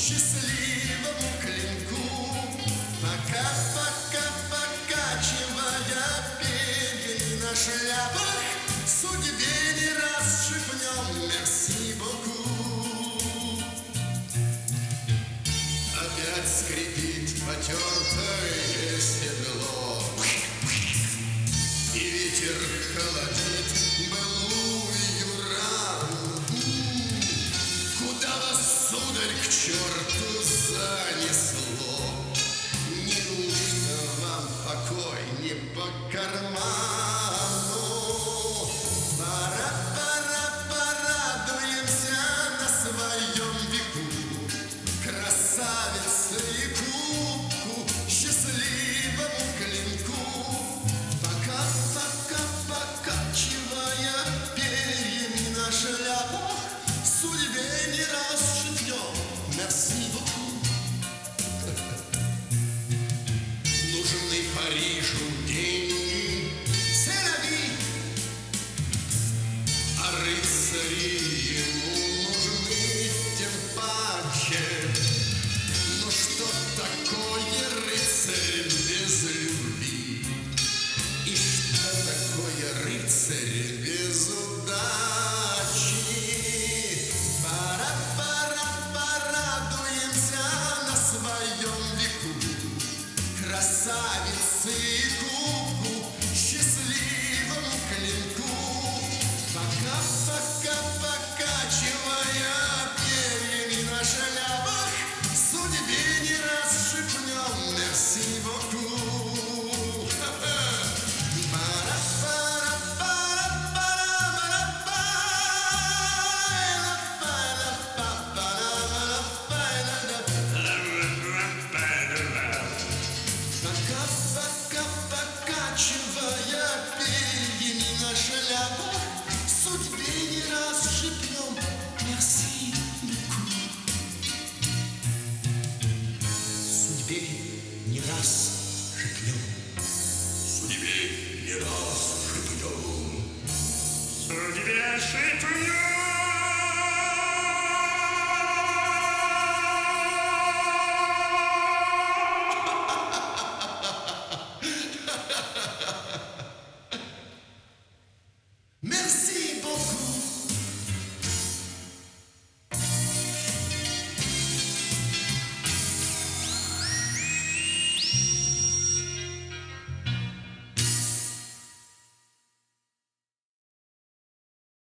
счастливому клинку. Пока-пока, покачивая перьями на шляпах, судьбе не раз шепнем merci beaucoup. Опять скрипит потертое седло, и ветер холодит былую рану. Куда вас, сударь, к черту занесло? Неужто вам покой не по карману? Пора, порадуемся на своем веку красавице и кубку, счастливому клинку. Пока-пока, покачивая перьями на шляпах, судьбе не раз шепнем merci beaucoup. Нужны Парижу деньги, c'est la vie, а рыцари ему нужны тем паче. Но что такое рыцарь без любви? И что такое рыцарь без удачи? Пора, порадуемся на своем веку красавице и кубку, счастливому клинку. Пока-пока, покачивая перьями на шляпах, судьбе не раз шепнем merci beaucoup. Пока-пока, покачивая перьями на шляпах, судьбе не раз шепнем merci beaucoup. Судьбе не раз